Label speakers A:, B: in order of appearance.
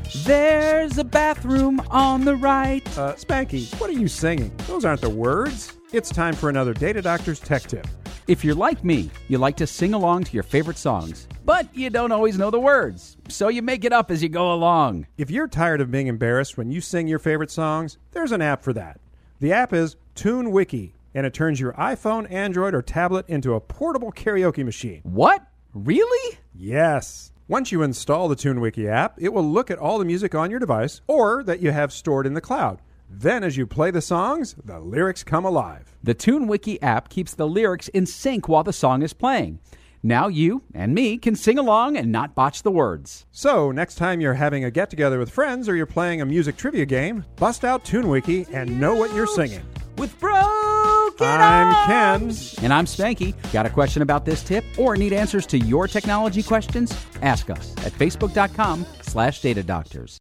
A: There's a bathroom on the right.
B: Spanky, what are you singing? Those aren't the words. It's time for another Data Doctor's Tech Tip.
A: If you're like me, you like to sing along to your favorite songs, but you don't always know the words, so you make it up as you go along.
B: If you're tired of being embarrassed when you sing your favorite songs, there's an app for that. The app is TuneWiki, and it turns your iPhone, Android, or tablet into a portable karaoke machine.
A: What? Really?
B: Yes. Once you install the TuneWiki app, it will look at all the music on your device or that you have stored in the cloud. Then as you play the songs, the lyrics come alive.
A: The TuneWiki app keeps the lyrics in sync while the song is playing. Now you and me can sing along and not botch the words.
B: So next time you're having a get-together with friends or you're playing a music trivia game, bust out TuneWiki and know what you're singing.
A: With Broken
B: I'm
A: Arms.
B: Ken.
A: And I'm Spanky. Got a question about this tip or need answers to your technology questions? Ask us at facebook.com/datadoctors.